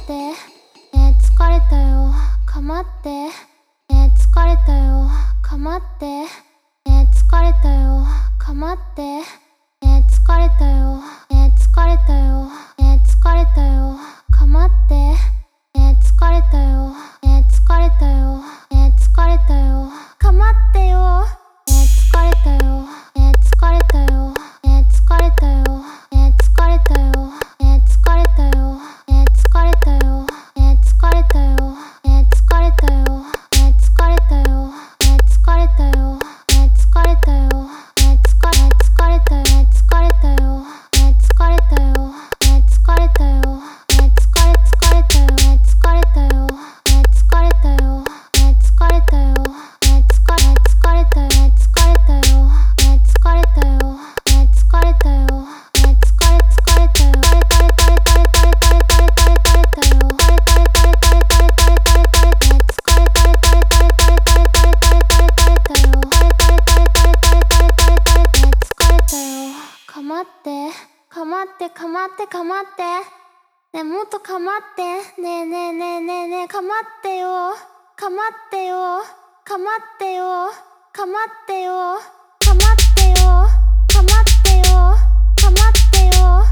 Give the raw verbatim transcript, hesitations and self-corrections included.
ってえー、疲れたよかまってえー、疲れたよかまってえー、疲れたよかまってえー、疲れたよえー、疲れたよえー、疲れたよかまってえー、疲れたよえー、疲れたよえー、疲れたよかまってよえー、疲れたよえー、疲れたよえー、疲れたよえー、疲れたよえー、疲れたよえー、疲れたよえー、疲れたよえー、疲れたよえー、疲れたよえー、疲れたよえー、疲れたよえー、疲れ疲れたよえー、疲れたよえー、疲れたよえー、疲れたよえー、疲れ疲れたよえー、疲れたよえー、疲れたよえー、疲れたよえー、疲れ疲れたよえー、疲れたよえー、疲れたよえー、疲れたよえー、疲れ疲れたよ疲れ疲れ疲れ疲れ疲れ疲れ疲れ疲れ疲れたよ疲れ疲れ疲れ疲れ疲れ疲れ疲れ疲れ疲れ疲れ疲れ疲れ疲れ疲れ疲れ疲れ疲れ疲れたよ疲れ疲れ疲れ疲れ疲れ疲れ疲れ疲れ疲れたよかまってかまってかまってかまってねえもっとかまってねえねえねえねえねえかまってよかまってよかまってよかまってよかまってよかまってよかまってよ